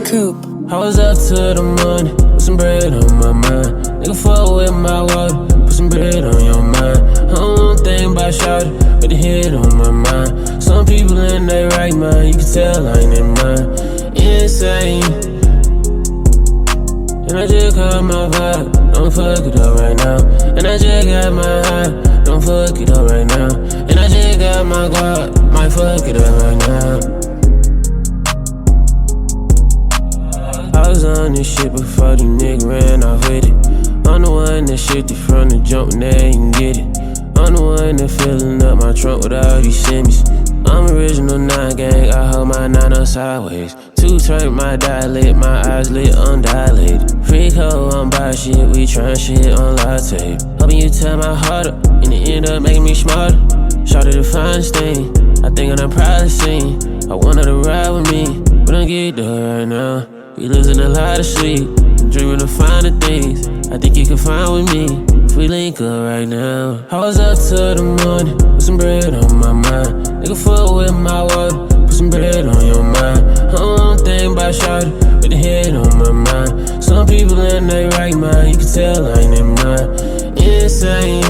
Coop. I was up to the morning with some bread on my mind. Nigga fuck with my water, put some bread on your mind. I don't want think about shawty, but the head on my mind. Some people in their right mind, you can tell I ain't in mine. Insane. And I just caught my vibe, don't fuck it up right now. And I just got my high, don't fuck it up right now. And I just got my guap, might fuck it up right now. I was on this shit before these niggas ran off with it. I'm the one that shifted from the jump and they ain't get it. I'm the one that filling up my trunk with all these shimmies. I'm original 9 gang, I hold my 9 up sideways. 2 turn my dilate, my eyes lit undilated. Freak hoe on by shit, we tryna shit on latte. Hoping you tear my heart up, and it end up making me smarter. Shorty the finest thing, I think I'm the proudest scene. I want her to ride with me, but don't get there right now. We losing a lot of sleep, dreaming of finer things. I think you can find with me if we link up right now. I was up to the morning with some bread on my mind. Nigga fuck with my water, put some bread on your mind. I don't want think about shawty, with the head on my mind. Some people in their right mind, you can tell I ain't in mine. Insane.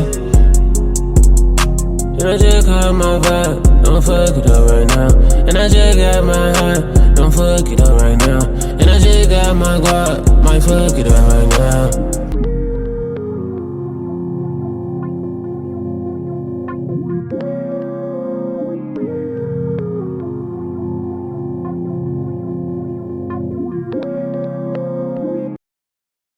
And I just caught my vibe, don't fuck it up right now. And I just got my high, don't fuck it up right now. And I just got my guap, might fuck it up right now.